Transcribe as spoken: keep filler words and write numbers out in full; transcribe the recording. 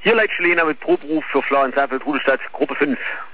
Hier Leitschelena mit Proberuf für Florian Seifeld, Rudolstadt, Gruppe fünf.